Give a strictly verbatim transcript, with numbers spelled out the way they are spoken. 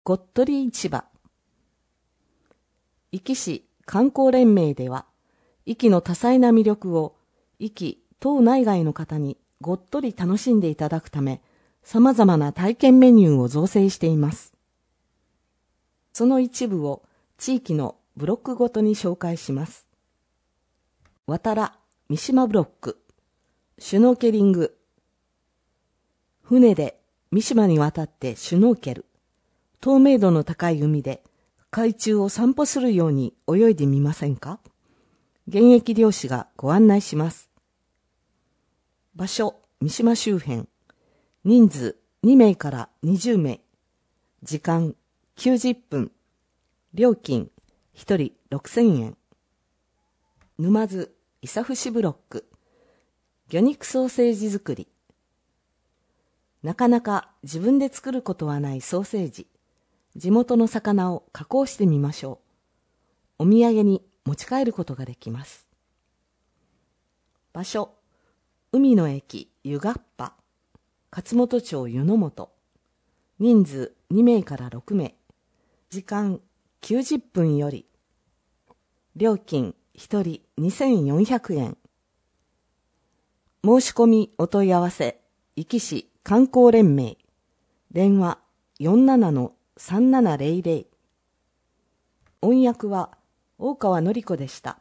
ごっとり市場。壱岐市観光連盟では、壱岐の多彩な魅力を壱岐島内外の方にごっとり楽しんでいただくため、様々な体験メニューを造成しています。その一部を地域のブロックごとに紹介します。わたら三島ブロック、シュノーケリング。船で三島に渡ってシュノーケル。透明度の高い海で海中を散歩するように泳いでみませんか？現役漁師がご案内します。場所、三島周辺。人数にめいからにじゅうめい。時間きゅうじゅっぷん。料金ひとりろくせんえん。沼津伊佐伏ブロック。魚肉ソーセージ作り。なかなか自分で作ることはないソーセージ。地元の魚を加工してみましょう。お土産に持ち帰ることができます。場所、海の駅湯河原、勝本町湯の本。人数にめいからろくめい。時間きゅうじゅっぷんより。料金ひとりにせんよんひゃくえん。申し込みお問い合わせ、壱岐市観光連盟。電話 よんななのさんななぜろぜろ。音訳は大川典子でした。